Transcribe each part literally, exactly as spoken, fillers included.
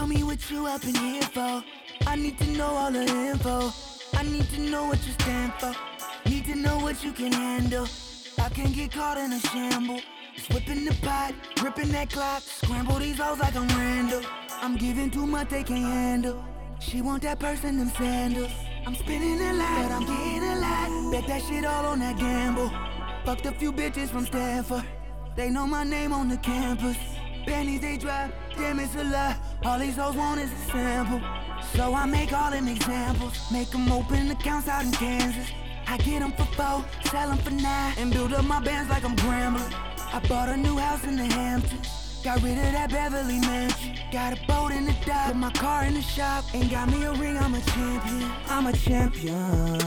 tell me what you up in here for. I need to know all the info. I need to know what you stand for. Need to know what you can handle. I can get caught in a shamble. Just whipping the pot, ripping that clock. Scramble these hoes like I'm Randall. I'm giving too much they can't handle. She want that purse and them sandals. I'm spending a lot, but I'm getting a lot. Bet that shit all on that gamble. Fucked a few bitches from Stanford. They know my name on the campus. Bennies they drop, damn it's a lot. All these hoes want is a sample. So I make all them examples. Make them open accounts out in Kansas. I get them for four, sell them for nine. And build up my bands like I'm Grambling. I bought a new house in the Hamptons. Got rid of that Beverly Mansion. Got a boat in the dock, put my car in the shop. Ain't got me a ring, I'm a champion. I'm a champion.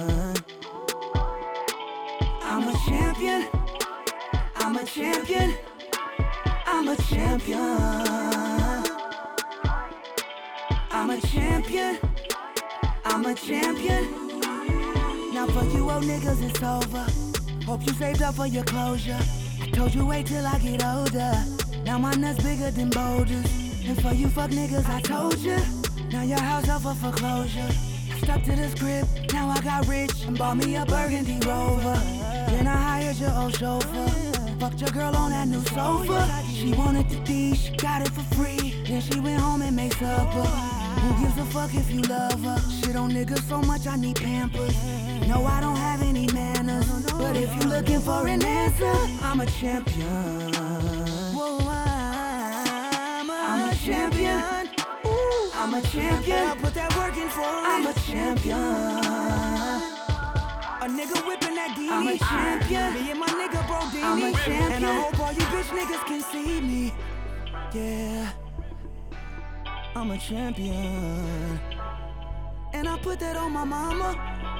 I'm a champion. I'm a champion. I'm a champion. I'm a champion. I'm a champion. Now for you old niggas it's over. Hope you saved up for your closure. I told you wait till I get older. Now my nuts bigger than boulders. And for you fuck niggas I told ya. Now your house up for foreclosure. I stuck to the script, now I got rich and bought me a burgundy Rover. Then I hired your old chauffeur. Fucked your girl on that new sofa. She wanted the D, she got it for free. Then she went home and made supper. Who gives a fuck if you love her? Shit on niggas so much I need Pampers. No, I don't have any manners. But if you looking for an answer, I'm a champion. Whoa, I'm a, I'm a champion. Ooh, I'm a champion. I put that work in for it. I'm a champion. A nigga whipping that D. I'm a champion. Me and my nigga Brodini. I'm a champion. And I hope all you bitch niggas can see me. Yeah. I'm a champion. And I put that on my mama.